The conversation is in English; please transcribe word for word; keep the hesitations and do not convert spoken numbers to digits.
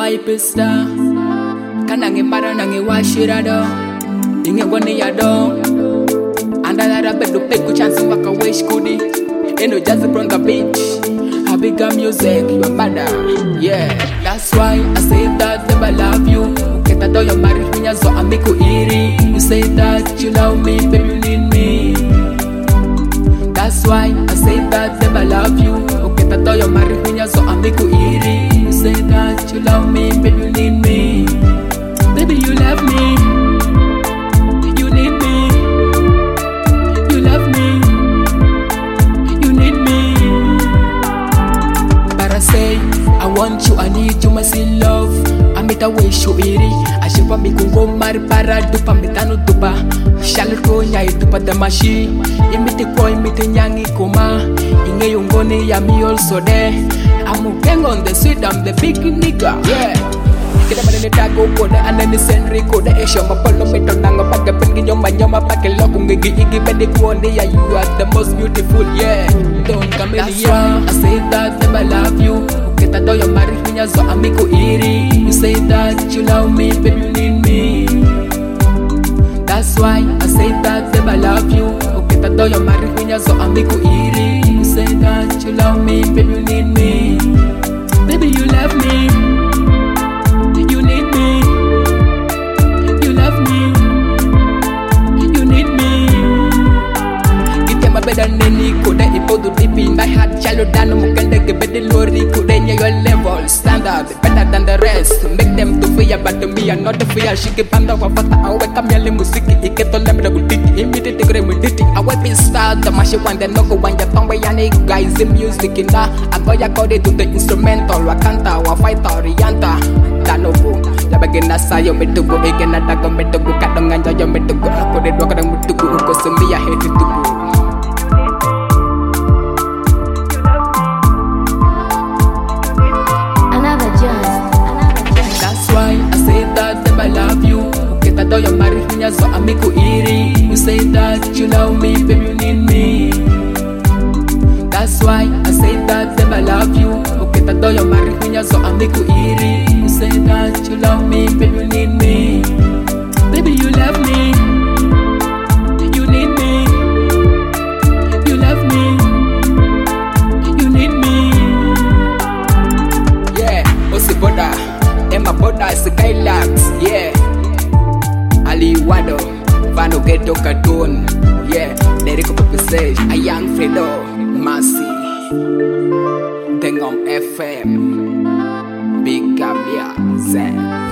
pista Kanange mara nange washira do Inge goni ya do Andala bedu peku chance waka wish kudi Eno just from the beach I bigger music, your mother. Yeah, that's why I say that never love you. Uketa do your marriage minya so amiku iri. You say that you love me, baby you need me. That's why I say that never love you. Uketa do your marriage minya so amiku iri. You say that you love me, baby you need me. Baby you love me. You need me. You love me. Say, I want you, I need you, my still love. I meet a way show iri. I ship a me kungo mari para dupa mitano dupa. Shalto nyai dupa damashi. Imiti kwa imiti nyangi koma. Inge yungoni ya me also there. I'm a gang on the street, I'm the big nigga. Yeah. Kita mana tago koda anani senri koda esho mapolo mito nanga paga pengi nyoma nyoma pake loku ngigi igi bedi kuone ya you are the most beautiful yeah don't come in here. I say that never love you. Uketa do your marriage minya zo amiku iri. You say that you love me, baby you need me. That's why I say that never love you. Uketa do your marriage minya zo amiku iri. You say that you love me, baby you need me. Baby you love me. You need me. You love me. You need me. Give them a better nanny. Could I put the deep in my heart? Shallow down, mukande ke better lorry. Could I your level standard better than the rest? Make them to fear, but to me I'm not the fear. She keep under wa fata awe kamyale musiki iketo lembe guditi immediate gre muditi awe be start the mashi one the no go one ya tongue yani guys the music in da agoya code to the instrumental wa canta wa fight orienta Tanobo, la bagena sayo metugo egena dago metugo kadang nganja yo metugo ko de do kadang metugo ko semia heti tugo. Another jazz, another jazz. That's why I say that never love you. Uketa do your marriage minya so amiku iri. You say that you love me, baby you need me. That's why I say that never love you. Uketa do your marriage minya so amiku iri. You say that you love me, baby you need me. Baby you love me. You need me. You love me. You need me. Yeah, Osi Boda, Emma Boda, Skylax, yeah. Ali Wado, Vano Ghetto Cartoon, yeah. Dereko Pepesage, a young Fredo, Masi, Dengom F M, Big Gambia, Zen.